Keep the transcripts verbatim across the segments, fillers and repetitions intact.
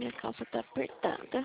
minha calça tá apertada.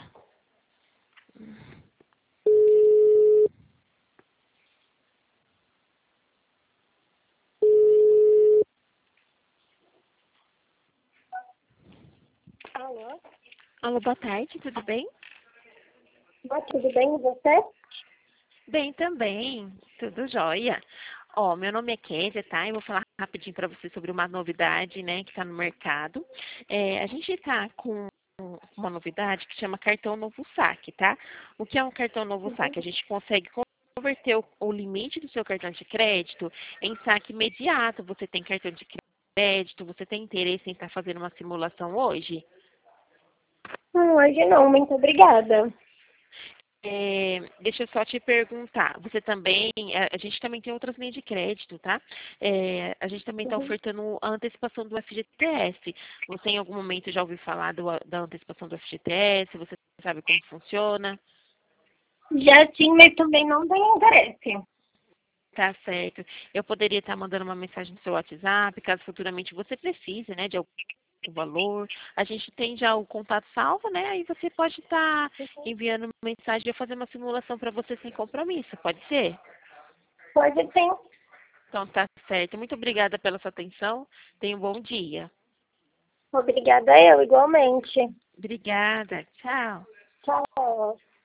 Alô? Alô, boa tarde, tudo bem? Oi, tudo bem e você? Bem também, tudo jóia. Ó, meu nome é Kézia, tá? Eu vou falar rapidinho para você sobre uma novidade, né, que está no mercado. É, a gente está com uma novidade que chama cartão Novo Saque, tá? O que é um cartão Novo Saque? A gente consegue converter o, o limite do seu cartão de crédito em saque imediato. Você tem cartão de crédito, você tem interesse em estar fazendo uma simulação hoje? Hum, hoje não, muito obrigada. É, deixa eu só te perguntar, você também, a, a gente também tem outras linhas de crédito, tá? É, a gente também está Uhum. ofertando a antecipação do F G T S. Você em algum momento já ouviu falar do, da antecipação do F G T S? Você sabe como funciona? Já sim, mas também não tem interesse. Tá certo. Eu poderia estar mandando uma mensagem no seu WhatsApp, caso futuramente você precise, né, de algum valor. A gente tem já o contato salvo, né? Aí você pode estar enviando mensagem e eu fazer uma simulação para você sem compromisso, pode ser? Pode sim. Então tá certo. Muito obrigada pela sua atenção. Tenha um bom dia. Obrigada eu, igualmente. Obrigada. Tchau. Tchau.